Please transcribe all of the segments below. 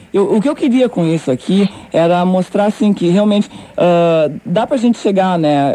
o que eu queria com isso aqui era mostrar, assim, que realmente dá pra gente chegar, né,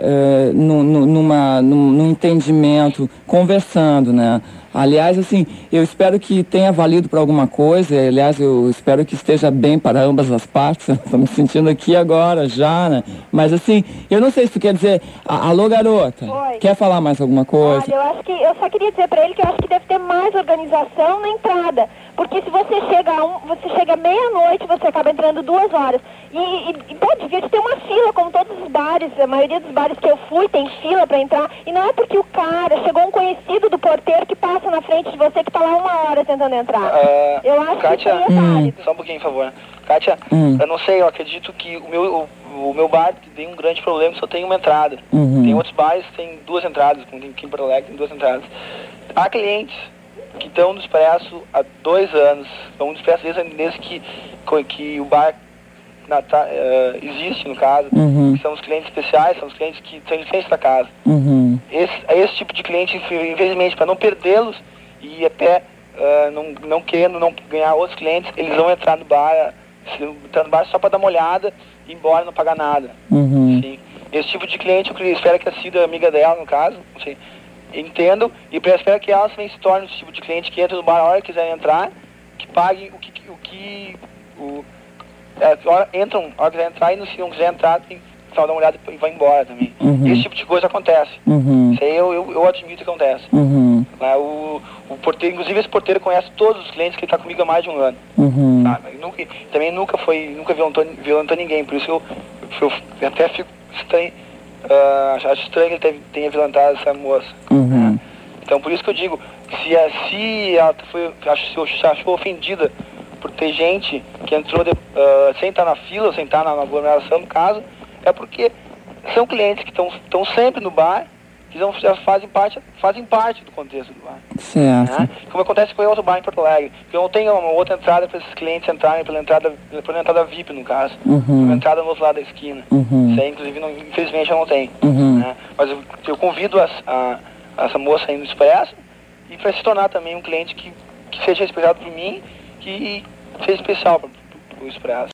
num entendimento, conversando, né? Aliás, assim, eu espero que tenha valido para alguma coisa. Aliás, eu espero que esteja bem para ambas as partes. Estou me sentindo aqui agora, já, né? Mas, assim, eu não sei se tu quer dizer... Alô, garota? Oi. Quer falar mais alguma coisa? Olha, eu só queria dizer para ele que eu acho que deve ter mais organização na entrada. Porque se você chega meia-noite, você acaba entrando 2 horas. E pô, devia ter uma fila, como todos os bares. A maioria dos bares que eu fui tem fila para entrar. E não é porque o cara, chegou um conhecido do porteiro que passa na frente de você que tá lá 1 hora tentando entrar. Eu acho Kátia, que isso é válido. só um pouquinho, por favor. Kátia, eu não sei, eu acredito que o meu bar tem um grande problema, só tem uma entrada. Tem outros bares que tem 2 entradas, como tem aqui em Porto Alegre, tem 2 entradas. Há clientes que estão no Expresso há 2 anos, estão no Expresso desde que o bar existe, no caso. São os clientes especiais, são os clientes que são de frente da casa. Esse tipo de cliente, infelizmente, para não perdê-los e até não querendo não ganhar outros clientes, eles vão entrar no bar só para dar uma olhada e ir embora, não pagar nada. Sim. Esse tipo de cliente, eu espero que a Cida, amiga dela, no caso, não sei, entendam, e eu espero que elas também se tornem esse tipo de cliente que entra no bar a hora que quiserem entrar, que paguem a hora que quiser entrar, e se não quiser entrar, tem que só dar uma olhada e vai embora também. Esse tipo de coisa acontece. Isso aí eu admito que acontece. O porteiro, inclusive esse porteiro conhece todos os clientes que ele está comigo há mais de 1 ano. Sabe? Também nunca violentou ninguém, por isso eu até fico estranho, acho estranho que ele tenha violentado essa moça. Então por isso que eu digo, se ela se achou ofendida por ter gente que entrou sem estar na fila, sem estar na aglomeração, no caso, é porque são clientes que estão sempre no bar, que já fazem parte do contexto do bar. Certo. Como acontece com outro bar em Porto Alegre. Eu não tenho uma outra entrada para esses clientes entrarem pela entrada VIP, no caso. Pela entrada no outro lado da esquina. Isso aí, inclusive, infelizmente, eu não tenho. Mas eu convido essa moça aí no Expresso e para se tornar também um cliente que seja respeitado por mim, que seja especial para o Expresso.